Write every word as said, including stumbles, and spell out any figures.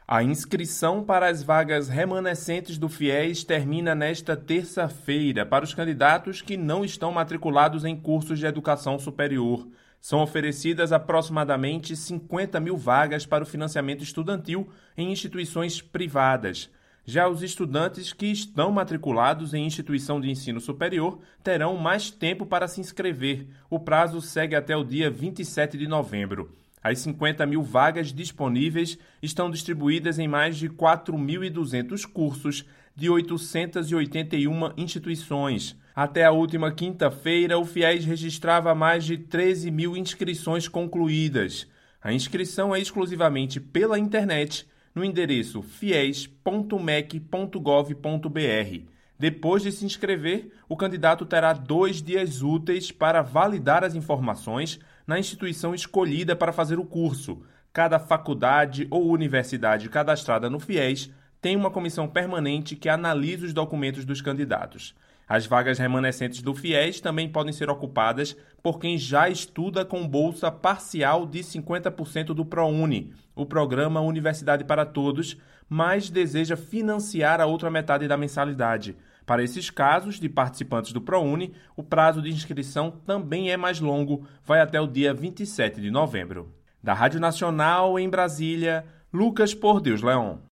A inscrição para as vagas remanescentes do FIES termina nesta terça-feira para os candidatos que não estão matriculados em cursos de educação superior. São oferecidas aproximadamente cinquenta mil vagas para o financiamento estudantil em instituições privadas. Já os estudantes que estão matriculados em instituição de ensino superior terão mais tempo para se inscrever. O prazo segue até o dia vinte e sete de novembro. As cinquenta mil vagas disponíveis estão distribuídas em mais de quatro mil e duzentos cursos de oitocentas e oitenta e uma instituições. Até a última quinta-feira, o FIES registrava mais de treze mil inscrições concluídas. A inscrição é exclusivamente pela internet, no endereço fies ponto mec ponto gov ponto br. Depois de se inscrever, o candidato terá dois dias úteis para validar as informações na instituição escolhida para fazer o curso. Cada faculdade ou universidade cadastrada no FIES tem uma comissão permanente que analisa os documentos dos candidatos. As vagas remanescentes do FIES também podem ser ocupadas por quem já estuda com bolsa parcial de cinquenta por cento do ProUni, o programa Universidade para Todos, mas deseja financiar a outra metade da mensalidade. Para esses casos de participantes do ProUni, o prazo de inscrição também é mais longo, vai até o dia vinte e sete de novembro. Da Rádio Nacional, em Brasília, Lucas Por Deus Leon.